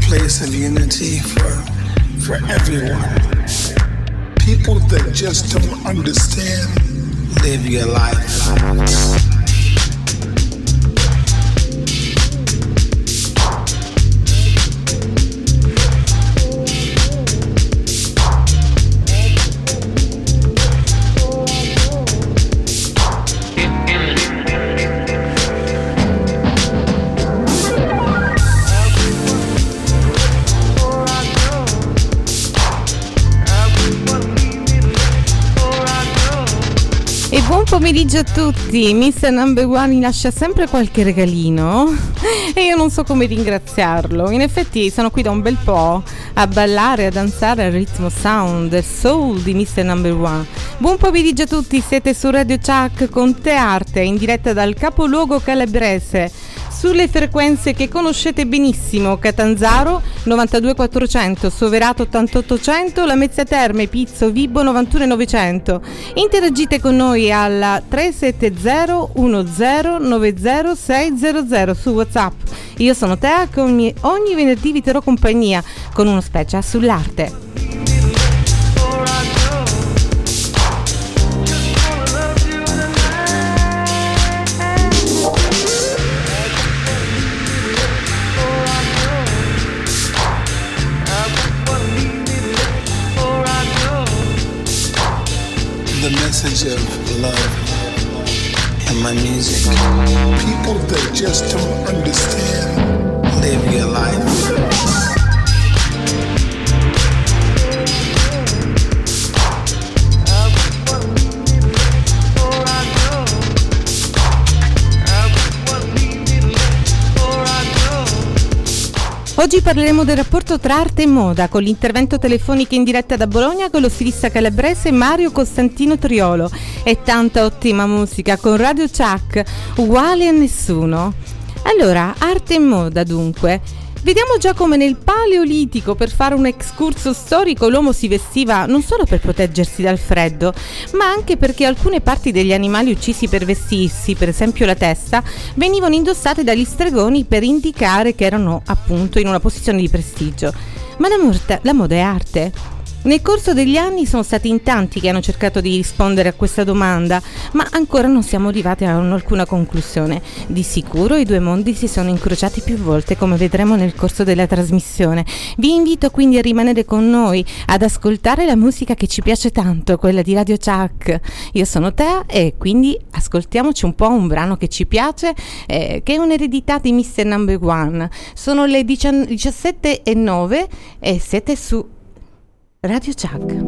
place of unity for everyone. People that just don't understand, live your life. Buon pomeriggio a tutti. Mr. Number One mi lascia sempre qualche regalino e io non so come ringraziarlo. In effetti sono qui da un bel po' a ballare, a danzare al ritmo sound del soul di Mr. Number One. Buon pomeriggio a tutti, siete su Radio Chuck con Te Arte in diretta dal capoluogo calabrese sulle frequenze che conoscete benissimo: Catanzaro 92400, Soverato 88800, Lamezia Terme, Pizzo, Vibo 91900. Interagite con noi alla 370 10 600 su WhatsApp. Io sono Tea, ogni venerdì vi terrò compagnia con uno special sull'arte. The message of love in my music. People that just don't understand, live your life. Oggi parleremo del rapporto tra arte e moda con l'intervento telefonico in diretta da Bologna con lo stilista calabrese Mario Costantino Triolo e tanta ottima musica con Radio Chuck, uguale a nessuno. Allora, arte e moda dunque. Vediamo già come nel Paleolitico, per fare un excursus storico, l'uomo si vestiva non solo per proteggersi dal freddo, ma anche perché alcune parti degli animali uccisi per vestirsi, per esempio la testa, venivano indossate dagli stregoni per indicare che erano appunto in una posizione di prestigio. Ma la moda è arte? Nel corso degli anni sono stati in tanti che hanno cercato di rispondere a questa domanda, ma ancora non siamo arrivati a alcuna conclusione. Di sicuro i due mondi si sono incrociati più volte, come vedremo nel corso della trasmissione. Vi invito quindi a rimanere con noi, ad ascoltare la musica che ci piace tanto, quella di Radio Chuck. Io sono Tea e quindi ascoltiamoci un po' un brano che ci piace, che è un'eredità di Mr. Number One. Sono le 17:09 e siete su Radio Chuck.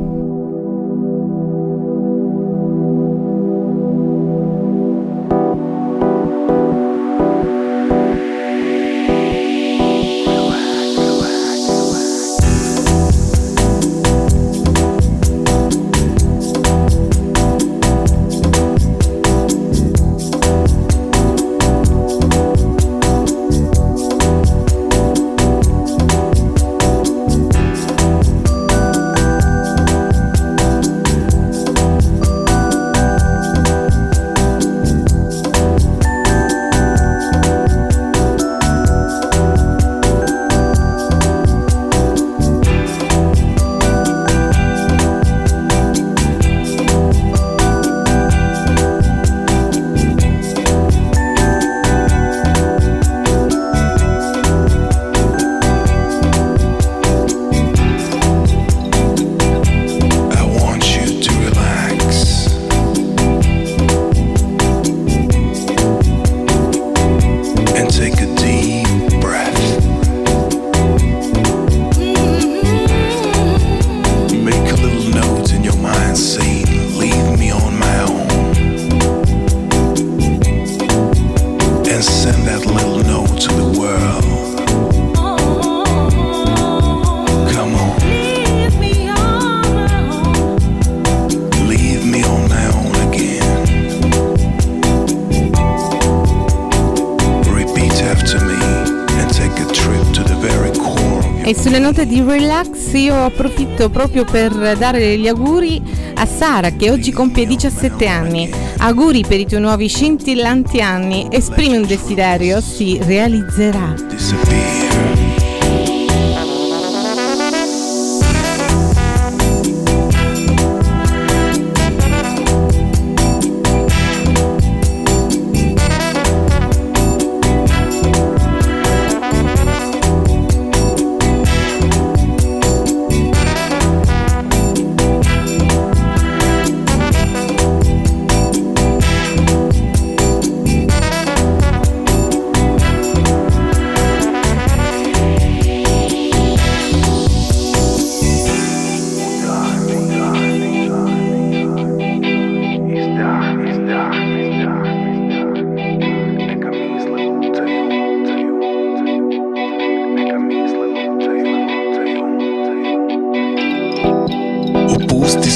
E sulle note di relax io approfitto proprio per dare gli auguri a Sara, che oggi compie 17 anni. Auguri per i tuoi nuovi scintillanti anni. Esprimi un desiderio, si realizzerà.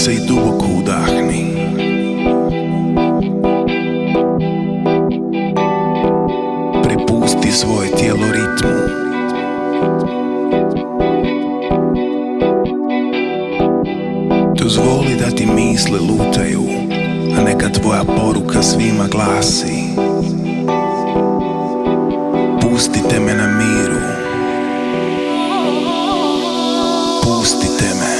se i duboko udahni. Prepusti svoje tijelo ritmu. Dozvoli da ti misle lutaju, a neka tvoja poruka svima glasi: pustite me na miru. Pustite me.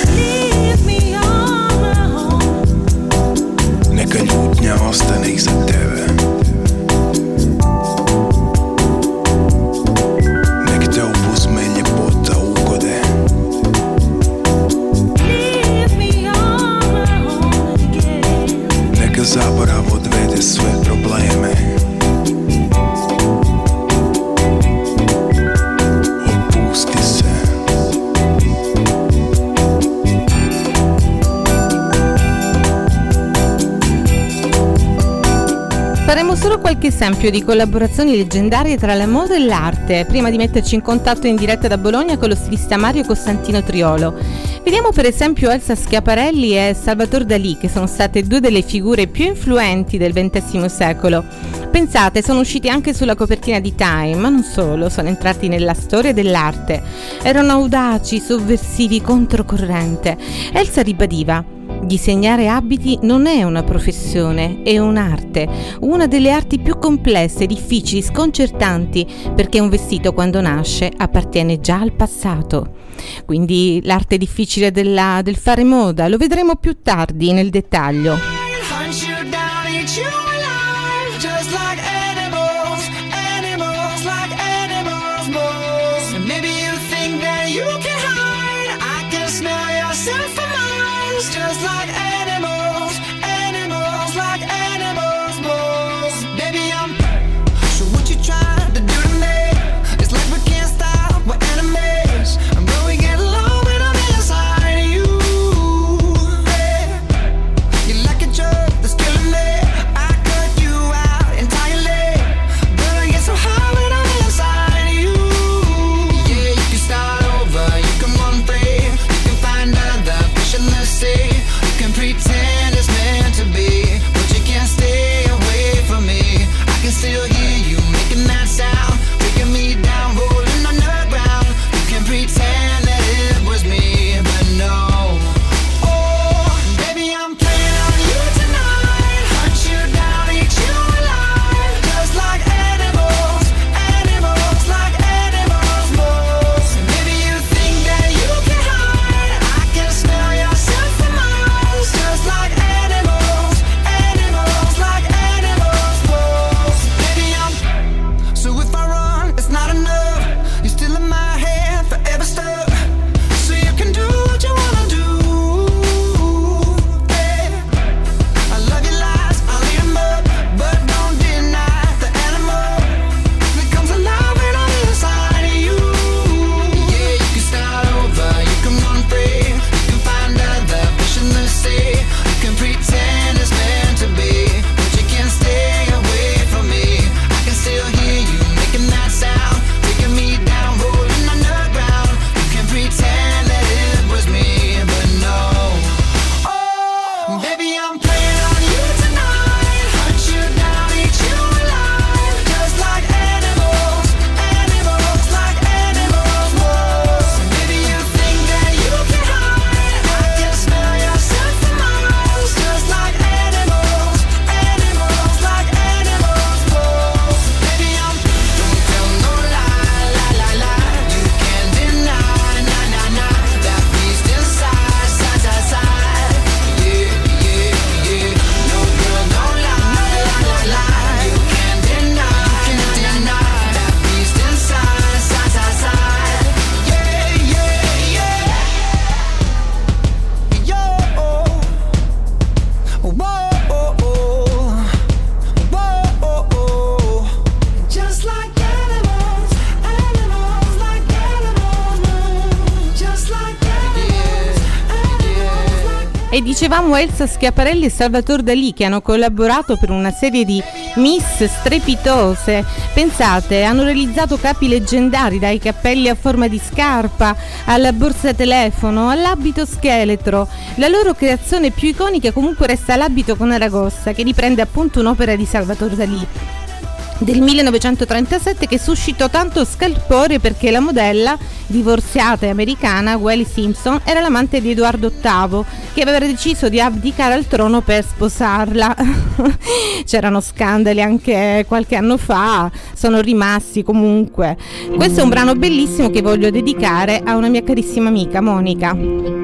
Neka ljutnja ostane iza tebe. Nek te opuzme ljepota ugode. Neka zaborav odvede sve probleme. Opusti se. Faremo solo qualche esempio di collaborazioni leggendarie tra la moda e l'arte, prima di metterci in contatto in diretta da Bologna con lo stilista Mario Costantino Triolo. Vediamo per esempio Elsa Schiaparelli e Salvador Dalì, che sono state due delle figure più influenti del XX secolo. Pensate, sono usciti anche sulla copertina di Time, ma non solo, sono entrati nella storia dell'arte. Erano audaci, sovversivi, controcorrente. Elsa ribadiva: disegnare abiti non è una professione, è un'arte, una delle arti più complesse, difficili, sconcertanti, perché un vestito quando nasce appartiene già al passato. Quindi l'arte difficile del fare moda, lo vedremo più tardi nel dettaglio. Just like animals, animals like animals, moles. Baby, I'm so what you trying to do to me? It's like we can't stop, we're enemies. And when we get low, when I'm inside of you, yeah. You're like a drug that's killing me. I cut you out entirely, but I get so high when I'm inside of you. Yeah, you can start over, you can run free, you can find other fish in the sea. You can pretend E dicevamo Elsa Schiaparelli e Salvatore Dalì, che hanno collaborato per una serie di Miss strepitose. Pensate, hanno realizzato capi leggendari, dai cappelli a forma di scarpa alla borsa telefono all'abito scheletro. La loro creazione più iconica comunque resta l'abito con Aragosta, che riprende appunto un'opera di Salvatore Dalì del 1937, che suscitò tanto scalpore perché la modella divorziata e americana Wallis Simpson era l'amante di Edoardo VIII, che aveva deciso di abdicare al trono per sposarla. C'erano scandali anche qualche anno fa, sono rimasti comunque. Questo è un brano bellissimo che voglio dedicare a una mia carissima amica Monica.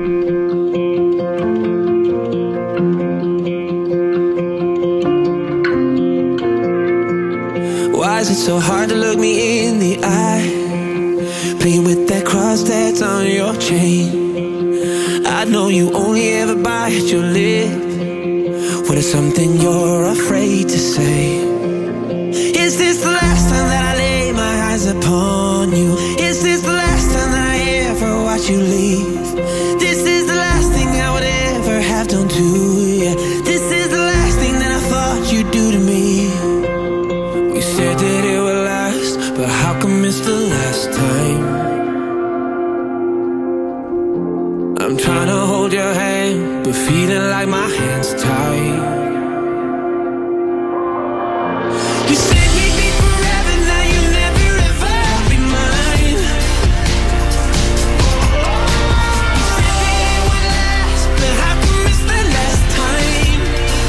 Why is it so hard to look me in the eye? Playing with that cross that's on your chain. I know you only ever bite your lip. What is something you're afraid to say? Is this the last time that I lay my eyes upon you? Is this the last time that I ever watch you leave? This is the last thing I would ever have done to you. This is the last thing that I thought you'd do to me. You said that it would last, but how come it's the last time? I'm trying to hold your hand, but feeling like my hand's tied. You said we'd be forever, now you'll never ever be mine. You said that it would last, but how come it's the last time?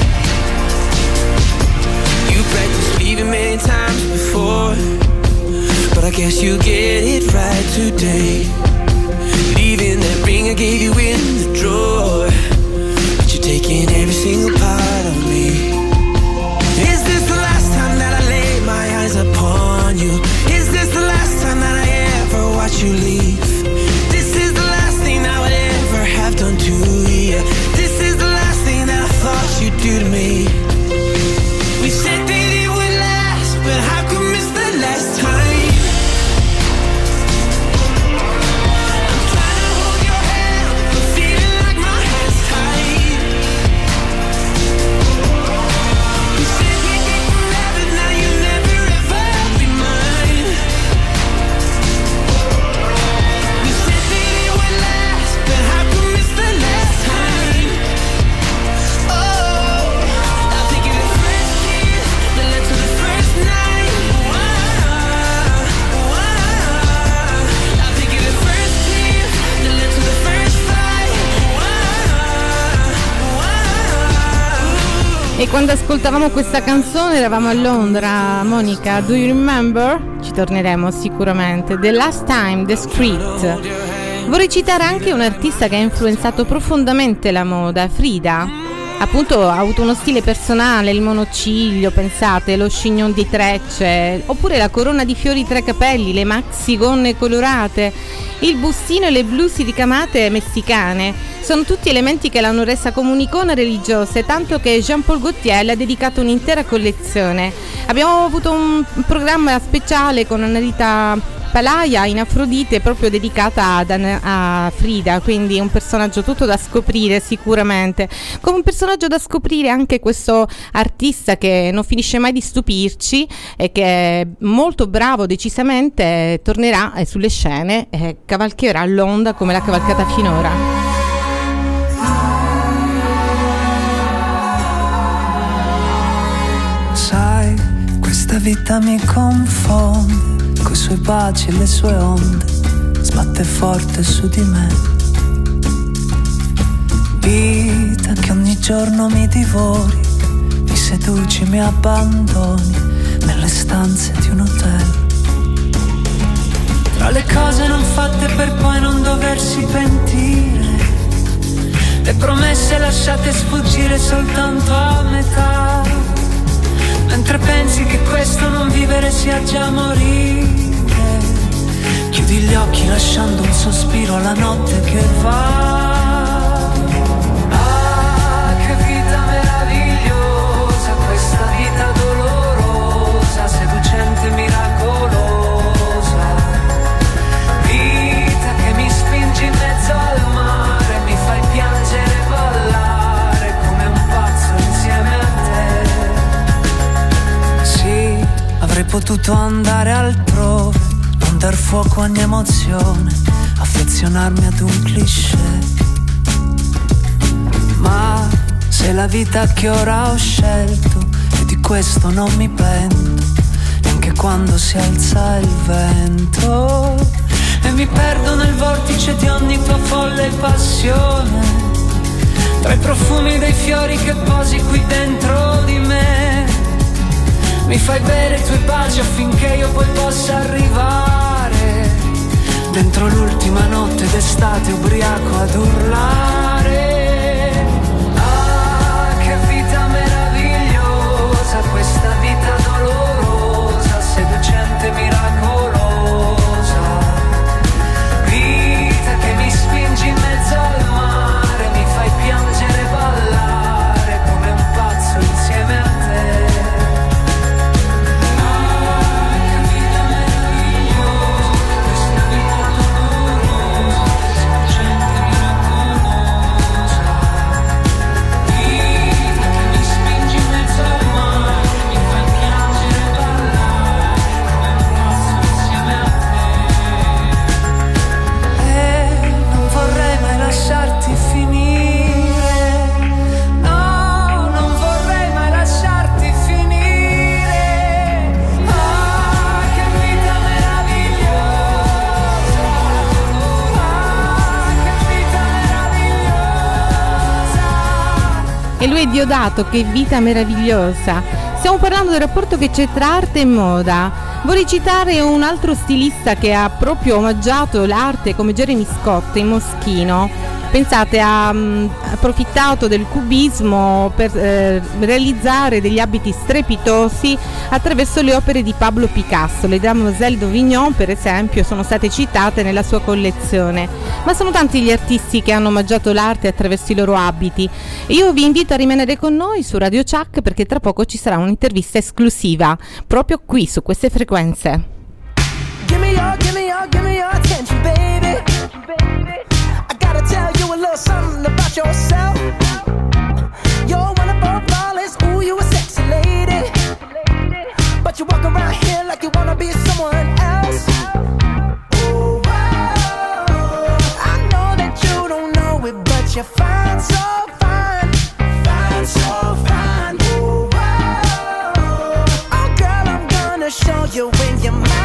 You practiced leaving many times before, but I guess you get it right today. Leaving that ring I gave you in the drawer, but you're taking every single part of me. Is this the last time that I lay my eyes upon you? Is this the last time that I ever watch you leave? This is the last thing I would ever have done to you. This is the last thing that I thought you'd do to me. We said that it would last, but how come it's the last time? E quando ascoltavamo questa canzone eravamo a Londra, Monica, do you remember? Ci torneremo sicuramente. The Last Time, The Street. Vorrei citare anche un artista che ha influenzato profondamente la moda, Frida. Appunto ha avuto uno stile personale, il monociglio, pensate, lo chignon di trecce, oppure la corona di fiori tra i capelli, le maxi gonne colorate, il bustino e le blusi ricamate messicane. Sono tutti elementi che l'hanno resa come un'icona religiosa, tanto che Jean Paul Gaultier le ha dedicato un'intera collezione. Abbiamo avuto un programma speciale con Annalita Palaia in Afrodite proprio dedicata a Frida, quindi un personaggio tutto da scoprire sicuramente. Come un personaggio da scoprire anche questo artista che non finisce mai di stupirci e che è molto bravo, decisamente tornerà sulle scene e cavalcherà l'onda come l'ha cavalcata finora. Sai, questa vita mi confonde, coi suoi baci e le sue onde, sbatte forte su di me. Vita che ogni giorno mi divori, mi seduci, mi abbandoni nelle stanze di un hotel. Tra le cose non fatte per poi non doversi pentire, le promesse lasciate sfuggire soltanto a metà, mentre pensi che questo non vivere sia già morire. Chiudi gli occhi lasciando un sospiro alla notte che va. Ah, che vita meravigliosa, questa vita dolorosa, seducente, miracolosa. Vita che mi spingi in mezzo al mare, mi fai piangere e ballare. potuto andare altrove, non dar fuoco a ogni emozione, affezionarmi ad un cliché. Ma se la vita che ora ho scelto, e di questo non mi pento, neanche quando si alza il vento, e mi perdo nel vortice di ogni tua folle passione, tra i profumi dei fiori che posi qui dentro di me. Mi fai bere i tuoi baci affinché io poi possa arrivare dentro l'ultima notte d'estate ubriaco ad urlare. Ah, che vita meravigliosa, questa vita dolorosa, seducente, miracolosa. Vita che mi spingi in mezzo al mare, mi fai piangere e ballare come un pazzo insieme a te. Lasciarti finire, no, non vorrei mai lasciarti finire. Ah, che vita meravigliosa, ah, che vita meravigliosa. E lui è Diodato, che vita meravigliosa. Stiamo parlando del rapporto che c'è tra arte e moda. Vorrei citare un altro stilista che ha proprio omaggiato l'arte come Jeremy Scott in Moschino. Pensate, ha approfittato del cubismo per realizzare degli abiti strepitosi attraverso le opere di Pablo Picasso. Le Demoiselles d'Avignon, per esempio, sono state citate nella sua collezione. Ma sono tanti gli artisti che hanno omaggiato l'arte attraverso i loro abiti. E io vi invito a rimanere con noi su Radio Chuck, perché tra poco ci sarà un'intervista esclusiva proprio qui su queste frequenze. Give me your attention, baby. I gotta tell you a little something about yourself. You're one of our flawless, ooh, you a sexy lady. But you walk around here like you wanna be someone else. Ooh, whoa. I know that you don't know it, but you're fine, so fine. Fine, so fine. Ooh, whoa. Oh girl, I'm gonna show you when you're mine.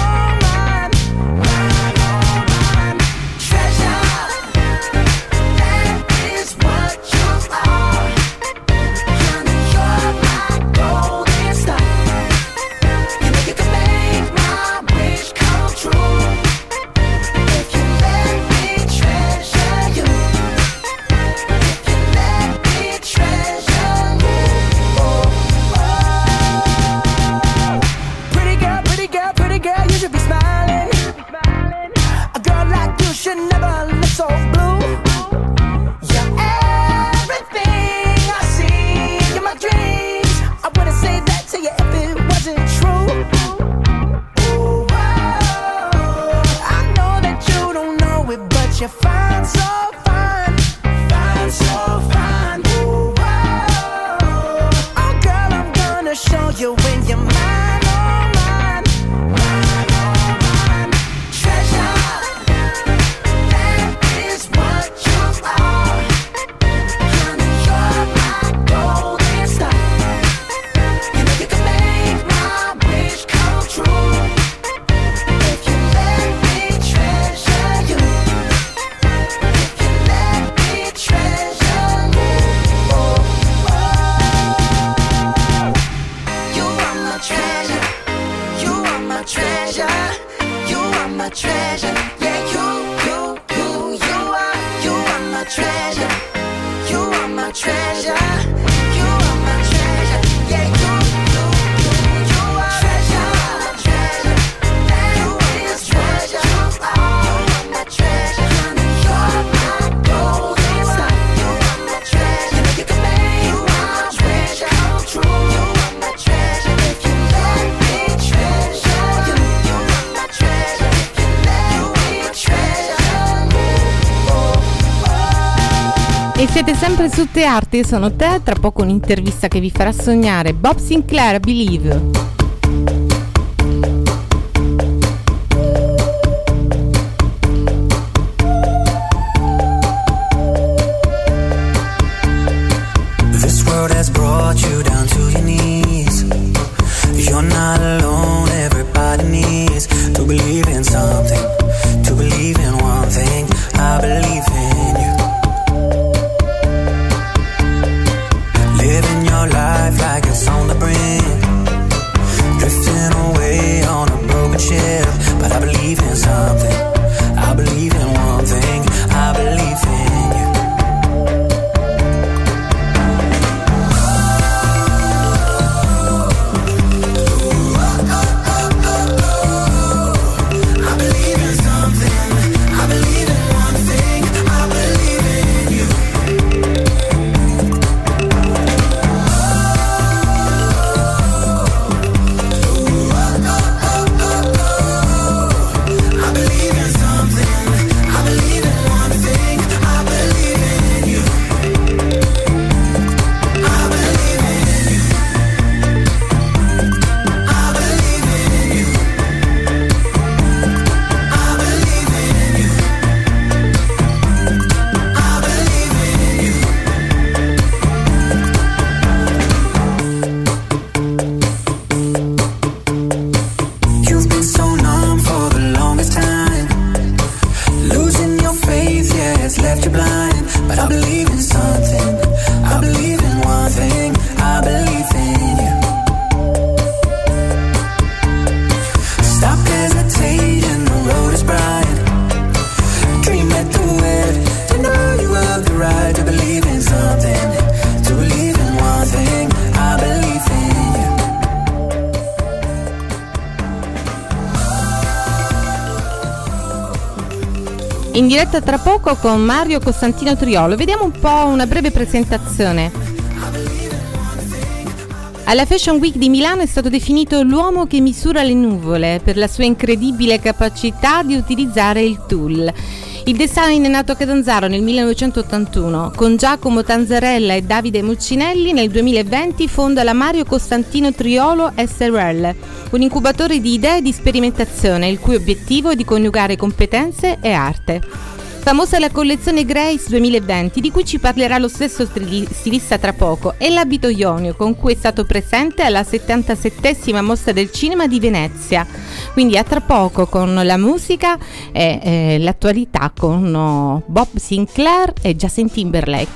You're fine, so fine, fine, so fine. Ooh, whoa. Oh girl, I'm gonna show you when you're mine, oh mine, mine, oh mine. Treasure, that is what you are. Honey, you're my golden star. You know you can make my wish come true if you let me treasure you. Treasure, yeah, you are my treasure, you are my treasure, you are my treasure, yeah, you are treasure, treasure, you is treasure, you are my treasure, honey, you're my golden star, you are my treasure, you know you can make my treasure come true, you are my treasure, if you let me treasure you, you are my treasure. E siete sempre su Te Arte, sono te, tra poco un'intervista che vi farà sognare. Bob Sinclair, Believe. in diretta tra poco con Mario Costantino Triolo. Vediamo un po' una breve presentazione. Alla Fashion Week di Milano è stato definito l'uomo che misura le nuvole per la sua incredibile capacità di utilizzare il tulle. Il design è nato a Catanzaro nel 1981. Con Giacomo Tanzarella e Davide Muccinelli nel 2020 fonda la Mario Costantino Triolo SRL, un incubatore di idee e di sperimentazione, il cui obiettivo è di coniugare competenze e arte. Famosa la collezione Grace 2020, di cui ci parlerà lo stesso stilista tra poco, e l'abito ionio, con cui è stato presente alla 77esima Mostra del Cinema di Venezia. Quindi a tra poco con la musica e l'attualità con Bob Sinclair e Justin Timberlake.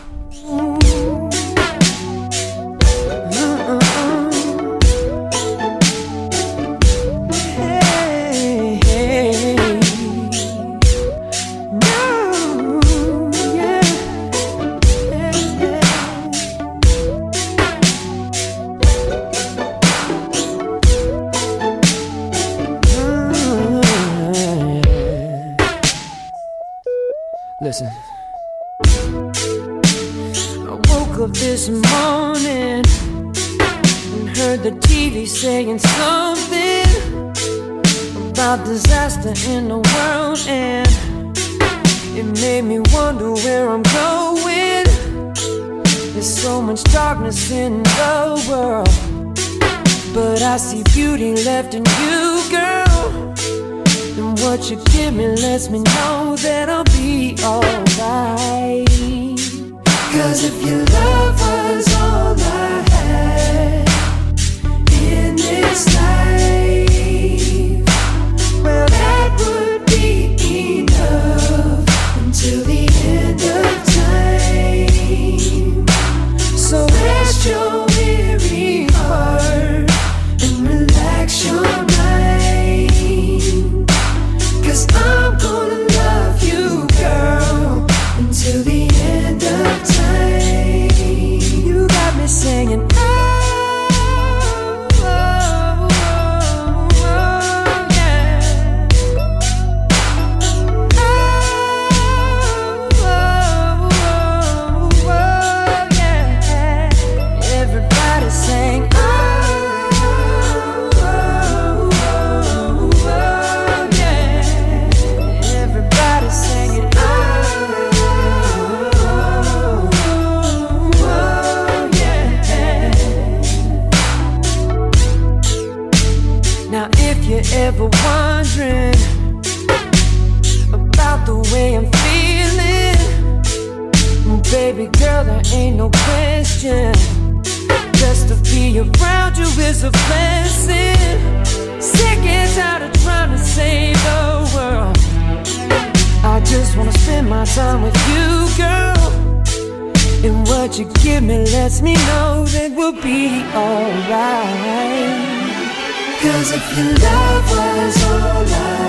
Listen, I woke up this morning and heard the TV saying something about disaster in the world, and it made me wonder where I'm going. There's so much darkness in the world, but I see beauty left in you, girl. And what you give me lets me know that I'll be alright. 'Cause if your love was all I had in this life, well, that would be enough until the end of time. So rest your weary heart and relax your mind. I'm gonna love you, girl, until the end of time. You got me singing, oh, oh, oh, oh, yeah. Oh, oh, oh, oh, yeah. Everybody sing, oh. Ever wondering about the way I'm feeling? Baby girl, there ain't no question. Just to be around you is a blessing. Sick and tired of trying to save the world. I just wanna spend my time with you, girl. And what you give me lets me know that we'll be alright. 'Cause if your love was all I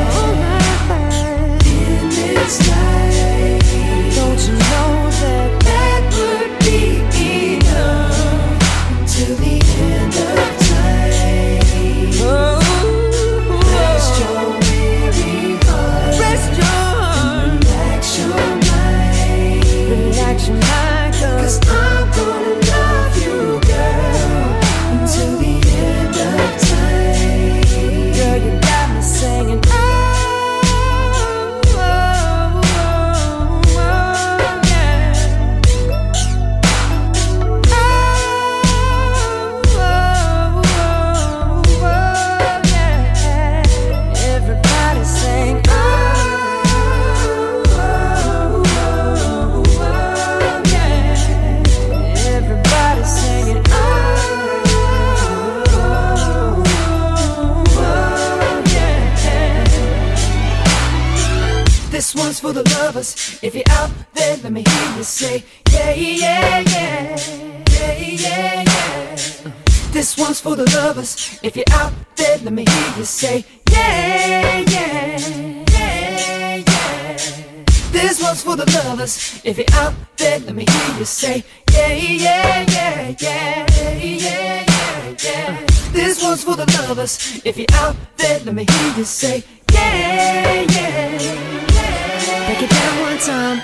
had in this life, don't you know that that would be enough until the end of time? Oh, rest your weary heart, rest your heart, and relax your mind, relax your mind, 'cause I'm gonna love you, girl, until the end of time. Girl, you got me singing, oh, oh, oh, oh, yeah. Oh, oh, oh, oh, yeah. Everybody sing, oh, oh, oh, oh, yeah. Everybody singing, oh. This one's for the lovers. If you're out there, let me hear you say, yeah, yeah, yeah, yeah, yeah, yeah. This one's for the lovers. If you're out there, let me hear you say, yeah, yeah, yeah, yeah. This one's for the lovers. If you're out there, let me hear you say, yeah, yeah, yeah, yeah, yeah, yeah, yeah. This one's for the lovers. If you're out there, let me hear you say, yeah, yeah, yeah. break it down one time.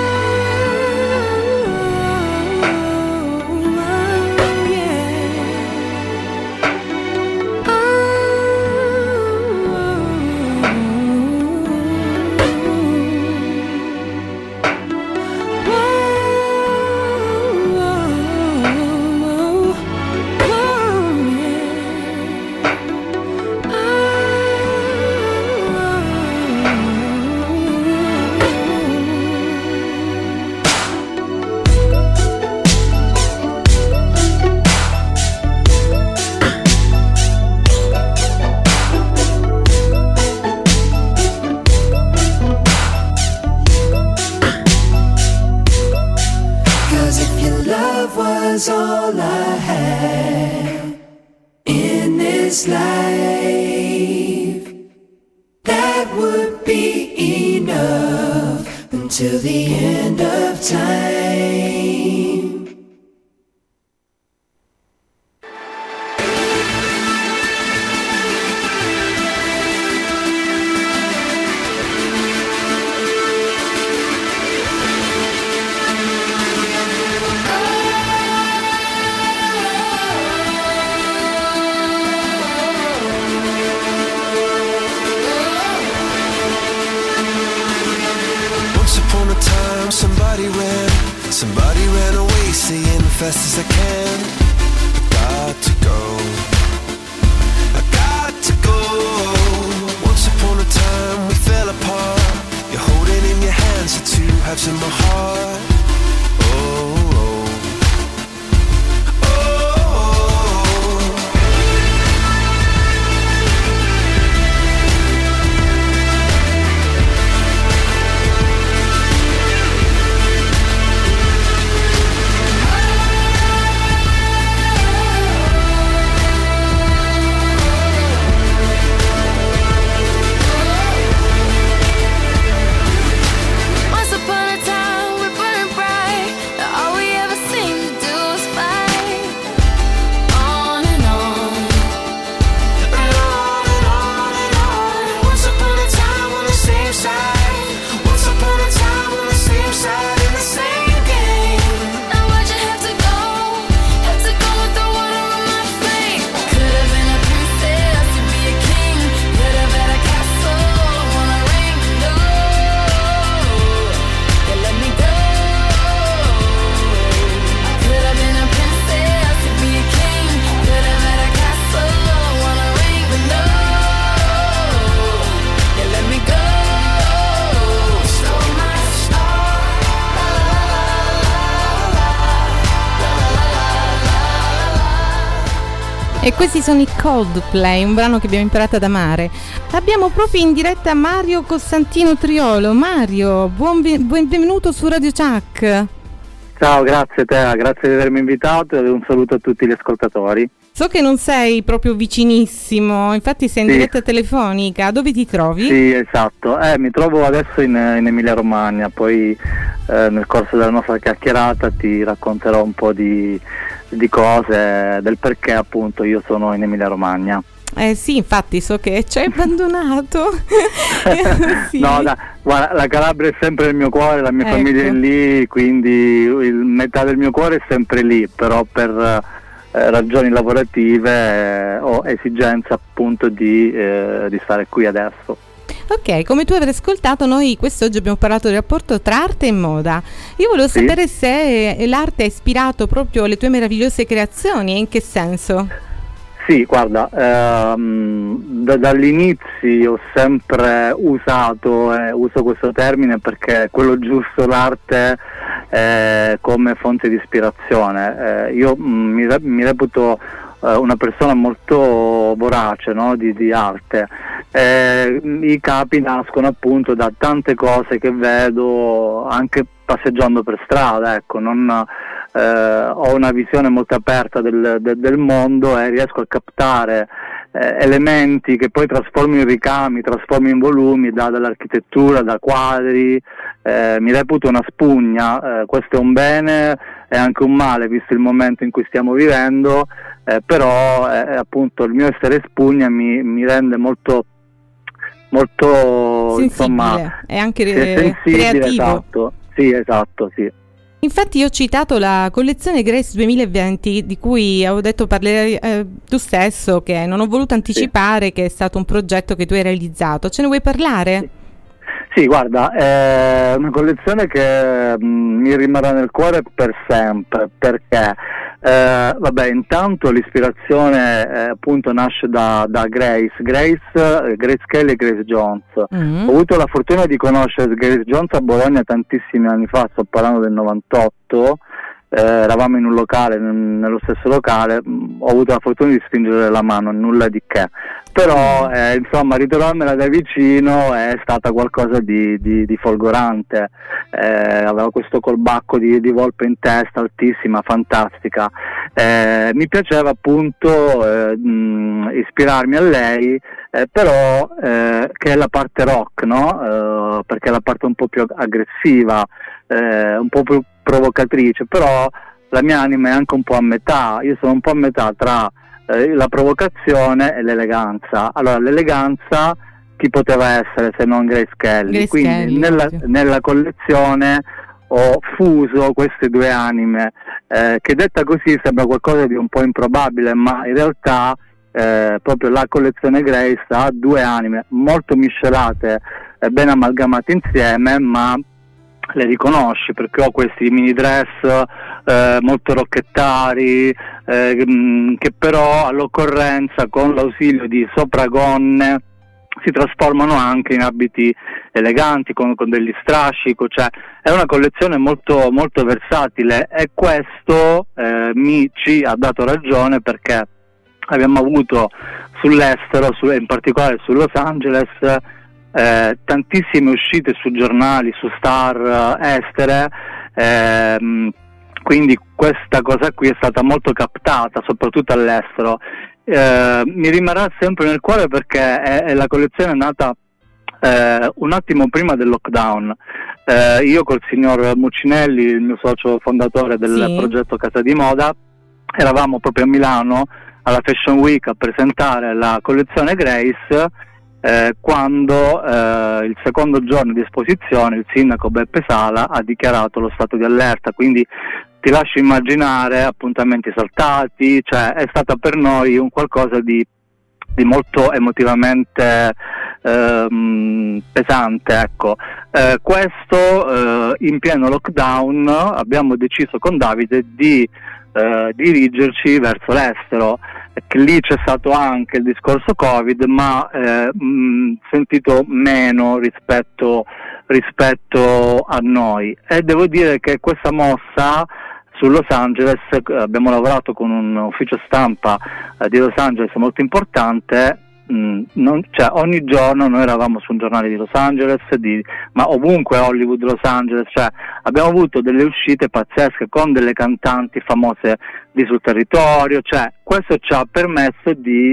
All I had in this life, that would be enough until the end of time. Somebody ran away saying fast as I can, I got to go, I got to go. Once upon a time we fell apart, you're holding in your hands the two halves of my heart. Oh, oh, E questi sono i Coldplay, un brano che abbiamo imparato ad amare. Abbiamo proprio in diretta Mario Costantino Triolo. Mario, benvenuto su Radio Chuck. Ciao, grazie Tea, grazie di avermi invitato e un saluto a tutti gli ascoltatori. So che non sei proprio vicinissimo, infatti sei in diretta telefonica, dove ti trovi? Sì, esatto, mi trovo adesso in Emilia Romagna, poi nel corso della nostra chiacchierata ti racconterò un po' di cose, del perché appunto io sono in Emilia Romagna. Sì, infatti so che ci hai abbandonato. Sì. No, guarda, la Calabria è sempre nel mio cuore, la mia famiglia è lì, quindi metà del mio cuore è sempre lì, però per ragioni lavorative ho esigenza appunto di stare qui adesso. Ok, come tu avrai ascoltato, noi quest'oggi abbiamo parlato del rapporto tra arte e moda. Io volevo sapere se l'arte ha ispirato proprio le tue meravigliose creazioni e in che senso. Sì, guarda, dagli inizi ho sempre usato, uso questo termine perché è quello giusto, l'arte come fonte di ispirazione. Io mi reputo una persona molto vorace, no? di arte. I capi nascono appunto da tante cose che vedo anche passeggiando per strada, ecco, ho una visione molto aperta del mondo e riesco a captare elementi che poi trasformo in ricami, trasformo in volumi, dall'architettura, da quadri, mi reputo una spugna, questo è un bene e anche un male visto il momento in cui stiamo vivendo, però appunto il mio essere spugna mi rende molto molto sensibile e anche sensibile, creativo. Esatto, sì. Infatti io ho citato la collezione Grace 2020 di cui avevo detto parlerai tu stesso, che non ho voluto anticipare, che è stato un progetto che tu hai realizzato. Ce ne vuoi parlare? Sì, guarda, è una collezione che mi rimarrà nel cuore per sempre, perché intanto l'ispirazione appunto nasce da Grace Kelly e Grace Jones. Ho avuto la fortuna di conoscere Grace Jones a Bologna tantissimi anni fa, sto parlando del 98. Eravamo in un locale, nello stesso locale, ho avuto la fortuna di stringere la mano, nulla di che, però insomma ritrovarmela da vicino è stata qualcosa di folgorante. Aveva questo colbacco di volpe in testa, altissima, fantastica. Mi piaceva appunto ispirarmi a lei, però che è la parte rock, no? Perché è la parte un po' più aggressiva, un po' più provocatrice, però la mia anima è anche un po' a metà. Io sono un po' a metà tra la provocazione e l'eleganza. Allora, l'eleganza chi poteva essere se non Grace Kelly? Quindi nella collezione ho fuso queste due anime, che detta così sembra qualcosa di un po' improbabile, ma in realtà proprio la collezione Grace ha due anime molto miscelate, ben amalgamate insieme, ma le riconosci perché ho questi mini dress molto rocchettari, che però all'occorrenza, con l'ausilio di sopragonne, si trasformano anche in abiti eleganti con degli strascico, cioè è una collezione molto, molto versatile, e questo ci ha dato ragione, perché abbiamo avuto sull'estero, in particolare su Los Angeles, tantissime uscite su giornali, su star estere, quindi questa cosa qui è stata molto captata, soprattutto all'estero. Mi rimarrà sempre nel cuore perché è la collezione nata un attimo prima del lockdown. Io col signor Muccinelli, il mio socio fondatore del progetto Casa di Moda, eravamo proprio a Milano alla Fashion Week a presentare la collezione Grace, quando il secondo giorno di esposizione il sindaco Beppe Sala ha dichiarato lo stato di allerta, quindi ti lascio immaginare appuntamenti saltati, cioè è stata per noi un qualcosa di molto emotivamente pesante, ecco. Questo in pieno lockdown abbiamo deciso con Davide di dirigerci verso l'estero, che lì c'è stato anche il discorso Covid, ma sentito meno rispetto a noi, e devo dire che questa mossa su Los Angeles, abbiamo lavorato con un ufficio stampa di Los Angeles molto importante, ogni giorno noi eravamo su un giornale di Los Angeles, ma ovunque Hollywood, Los Angeles, cioè abbiamo avuto delle uscite pazzesche con delle cantanti famose lì sul territorio, cioè questo ci ha permesso di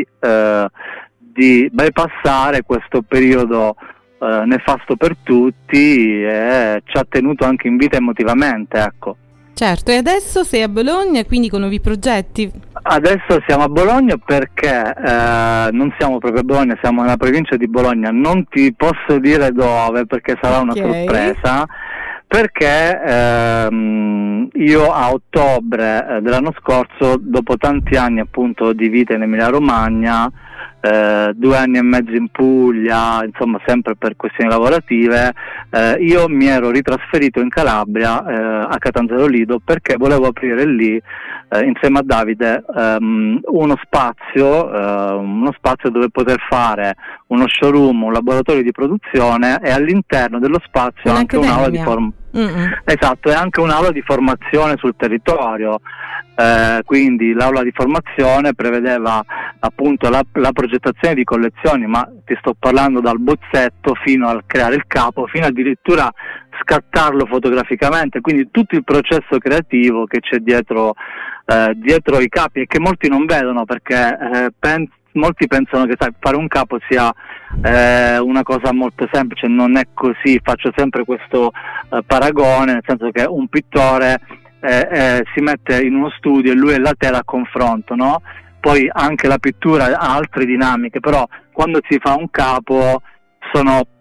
bypassare questo periodo nefasto per tutti, e ci ha tenuto anche in vita emotivamente, ecco. Certo, e adesso sei a Bologna, quindi con nuovi progetti? Adesso siamo a Bologna perché non siamo proprio a Bologna, siamo nella provincia di Bologna, non ti posso dire dove perché sarà una sorpresa, perché io a ottobre dell'anno scorso, dopo tanti anni appunto di vita in Emilia Romagna, 2 anni e mezzo in Puglia, insomma sempre per questioni lavorative, io mi ero ritrasferito in Calabria, a Catanzaro Lido, perché volevo aprire lì insieme a Davide uno spazio dove poter fare uno showroom, un laboratorio di produzione, e all'interno dello spazio anche un'aula di esatto, e anche un'aula di formazione sul territorio. Quindi l'aula di formazione prevedeva appunto la progettazione di collezioni, ma ti sto parlando dal bozzetto fino al creare il capo, fino addirittura scattarlo fotograficamente, quindi tutto il processo creativo che c'è dietro i capi, e che molti non vedono, perché molti pensano che fare un capo sia una cosa molto semplice. Non è così. Faccio sempre questo paragone, nel senso che un pittore si mette in uno studio e lui e la tela a confronto, no? Poi anche la pittura ha altre dinamiche, però quando si fa un capo sono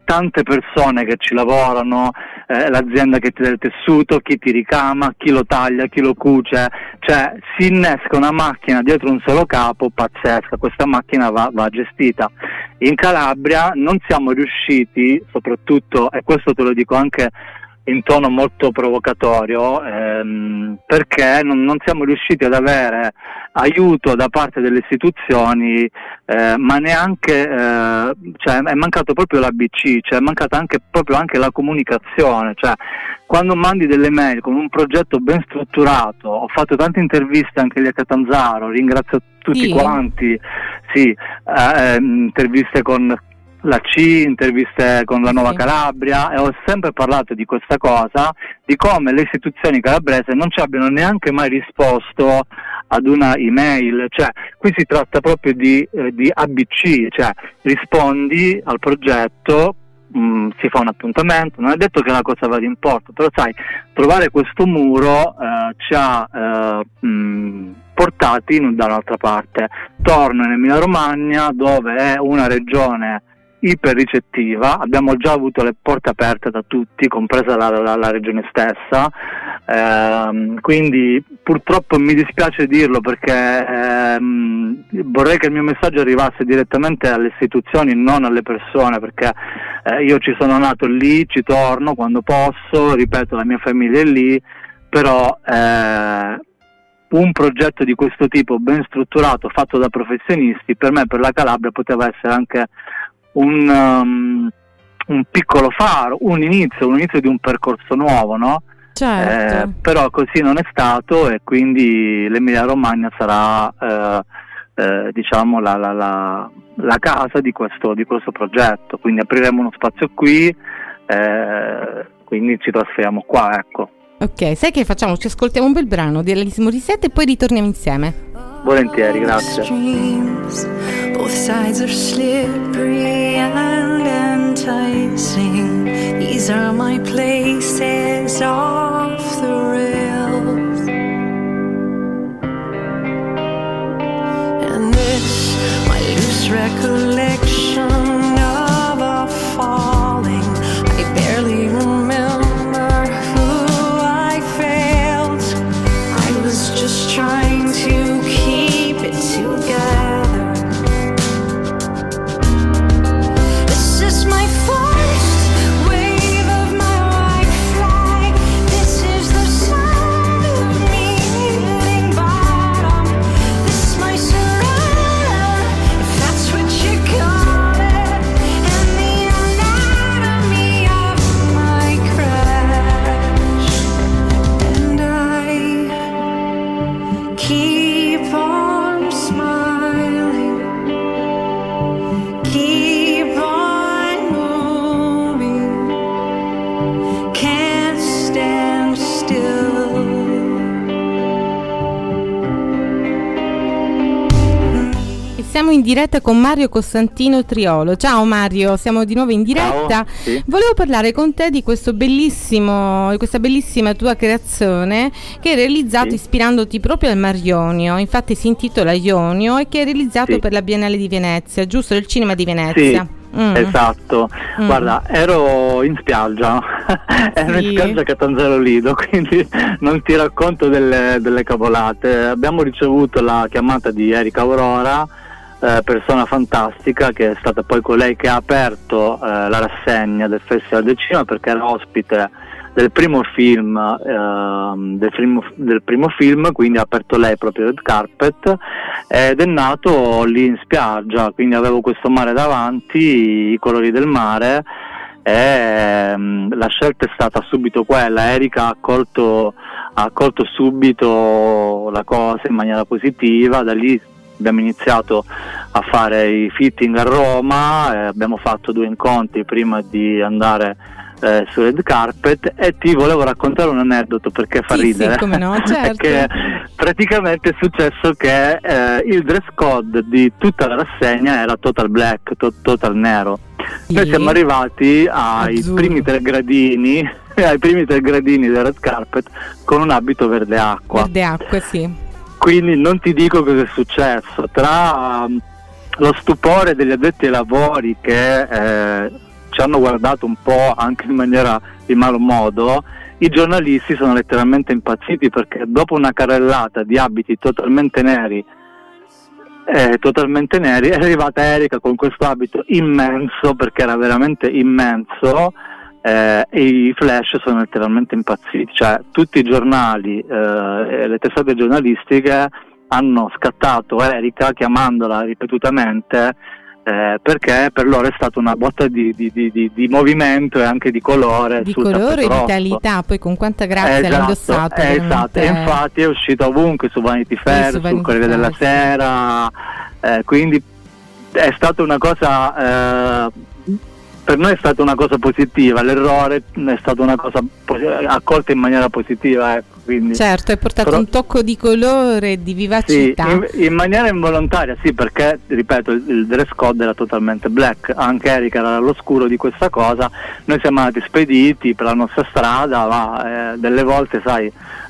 tante persone che ci lavorano, l'azienda che ti dà il tessuto, chi ti ricama, chi lo taglia, chi lo cuce, cioè si innesca una macchina dietro un solo capo pazzesca. Questa macchina va gestita. In Calabria non siamo riusciti, soprattutto, e questo te lo dico anche in tono molto provocatorio, perché non siamo riusciti ad avere aiuto da parte delle istituzioni, ma neanche, cioè è mancato proprio l'ABC, cioè è mancata proprio la comunicazione. Cioè, quando mandi delle mail con un progetto ben strutturato, ho fatto tante interviste anche lì a Catanzaro, ringrazio tutti quanti, interviste con la C, interviste con la Nuova Calabria, e ho sempre parlato di questa cosa, di come le istituzioni calabrese non ci abbiano neanche mai risposto ad una email. Cioè, qui si tratta proprio di ABC, cioè rispondi al progetto, si fa un appuntamento, non è detto che la cosa vada in porto, però sai, trovare questo muro ci ha portati da un'altra parte. Torno in Emilia Romagna, dove è una regione iperricettiva, abbiamo già avuto le porte aperte da tutti, compresa la regione stessa, quindi purtroppo mi dispiace dirlo, perché vorrei che il mio messaggio arrivasse direttamente alle istituzioni, non alle persone, perché io ci sono nato lì, ci torno quando posso, ripeto, la mia famiglia è lì, però un progetto di questo tipo ben strutturato, fatto da professionisti, per me, per la Calabria, poteva essere anche un piccolo faro, un inizio di un percorso nuovo, no? Certo. Però così non è stato, e quindi l'Emilia Romagna sarà diciamo la casa di questo progetto, quindi apriremo uno spazio qui, quindi ci trasferiamo qua, ecco. Ok, sai che facciamo? Ci ascoltiamo un bel brano di Alanis Morissette e poi ritorniamo insieme. Volentieri, grazie. Both sides are slippery and enticing. These are my places off the rails. And this, my loose recollection of a falling. I barely remember who I failed. I was just trying to keep it together. This is my first wave of my white flag. This is the sound of me hitting bottom. This is my surrender, if that's what you call it, and the anatomy of my crash. And I keep on smiling, keep on moving, can't stand still. E siamo in diretta con Mario Costantino Triolo. Ciao Mario, siamo di nuovo in diretta. Ciao, sì. Volevo parlare con te di questa bellissima tua creazione che hai realizzato ispirandoti proprio al Mar Ionio. Infatti si intitola Ionio, e che hai realizzato per la Biennale di Venezia, giusto? Il cinema di Venezia. Esatto. Guarda, ero in spiaggia, ero in spiaggia a Catanzaro Lido, quindi non ti racconto delle cavolate. Abbiamo ricevuto la chiamata di Erika Aurora, persona fantastica, che è stata poi colei che ha aperto la rassegna del Festival del Cinema, perché era ospite del primo film, quindi ha aperto lei proprio Red Carpet, ed è nato lì in spiaggia, quindi avevo questo mare davanti, i colori del mare, e la scelta è stata subito quella. Erika ha accolto subito la cosa in maniera positiva. Da lì abbiamo iniziato a fare i fitting a Roma, abbiamo fatto 2 incontri prima di andare su Red Carpet, e ti volevo raccontare un aneddoto perché fa ridere. Sì, come no, certo. Perché praticamente è successo che il dress code di tutta la rassegna era total black, total nero. Noi siamo arrivati ai primi 3 gradini del Red Carpet con un abito verde acqua. Verde acqua, sì. Quindi non ti dico cosa è successo, tra lo stupore degli addetti ai lavori che ci hanno guardato un po' anche in maniera di malo modo, i giornalisti sono letteralmente impazziti, perché dopo una carrellata di abiti totalmente neri è arrivata Erika con questo abito immenso, perché era veramente immenso, e i flash sono letteralmente impazziti, cioè tutti i giornali e le testate giornalistiche hanno scattato Erika chiamandola ripetutamente, perché per loro è stata una botta di movimento e anche di colore, di colore e vitalità, poi con quanta grazia l'ha indossato. Esatto, e infatti è uscito ovunque, su Vanity Fair, sul Corriere della Sera, quindi è stata una cosa, per noi è stata una cosa positiva, l'errore è stata una cosa accolta in maniera positiva, ecco. Quindi, certo, hai portato un tocco di colore e di vivacità. Sì, in maniera involontaria, sì, perché ripeto, il dress code era totalmente black, anche Erika era all'oscuro di questa cosa, noi siamo andati spediti per la nostra strada, ma delle volte sai,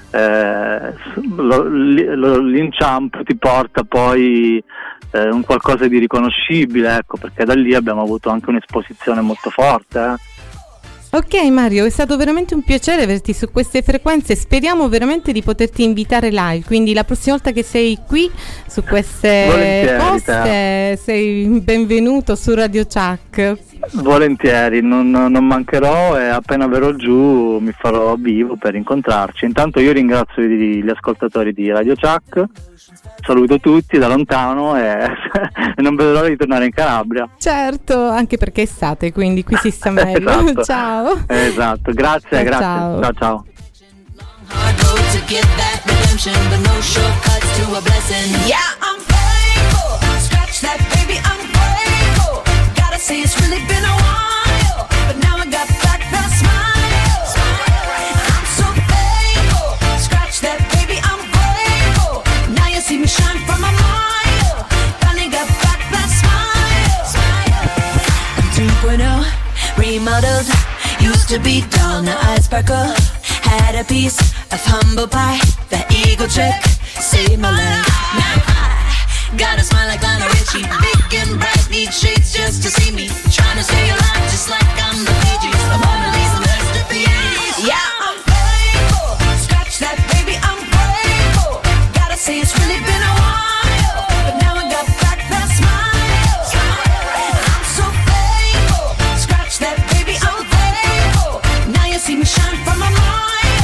l'inciampo ti porta poi un qualcosa di riconoscibile, ecco, perché da lì abbiamo avuto anche un'esposizione molto forte. Ok Mario, è stato veramente un piacere averti su queste frequenze, speriamo veramente di poterti invitare live, quindi la prossima volta che sei qui su queste poste sei benvenuto su Radio Chuck. Volentieri, non mancherò, e appena verrò giù mi farò vivo per incontrarci. Intanto io ringrazio gli ascoltatori di Radio Chuck, saluto tutti da lontano e non vedo l'ora di tornare in Calabria. Certo, anche perché è estate, quindi qui si sta meglio. Esatto. Ciao. Esatto, grazie. Ciao. Ciao. Hard road to get that redemption, but no shortcuts to a blessing. Yeah, I'm grateful. Scratch that, baby, I'm grateful. Gotta say it's really been a while, but now I got back that smile. I'm so thankful. Scratch that, baby, I'm grateful. Now you see me shine from a mile. Finally got back that smile. 2.0 remodeled, used to be dull, now I sparkle. Had a piece of humble pie, that eagle trick saved my life. Now I got a smile like Lionel Richie, big and bright, need shades just to see me. Trying to stay alive just like I'm the Bee Gees, the Mona Lisa masterpiece. Yeah, I'm grateful. Scratch that, baby, I'm grateful. Gotta say it's really been a while, but now I got back that smile. I'm so thankful. Scratch that, baby, I'm grateful. Now you see me shine from my mind.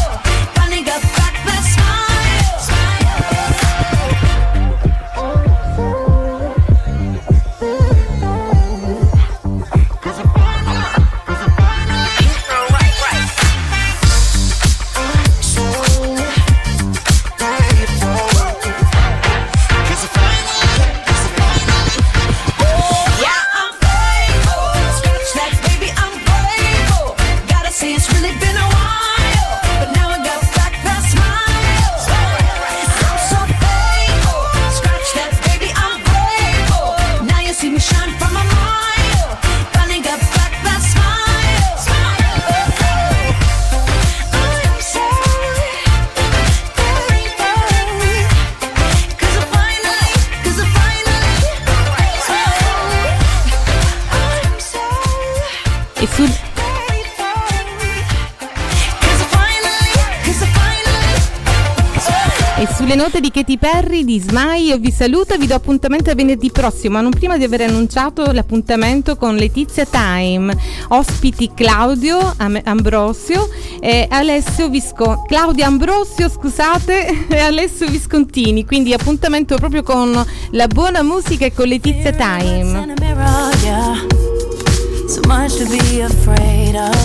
Sulle note di Katy Perry di Smile io vi saluto e vi do appuntamento a venerdì prossimo, ma non prima di aver annunciato l'appuntamento con Letizia Time, ospiti Claudio Ambrosio e Alessio Claudia Ambrosio, scusate, e Alessio Viscontini, quindi appuntamento proprio con la buona musica e con Letizia Time. So much to be afraid of,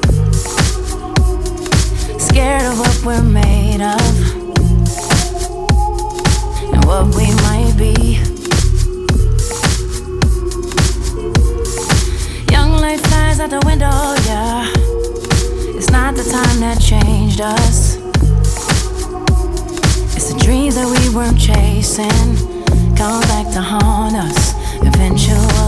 scared of what we're made of, what we might be. Young life flies out the window, yeah. It's not the time that changed us. It's the dreams that we weren't chasing, come back to haunt us eventually.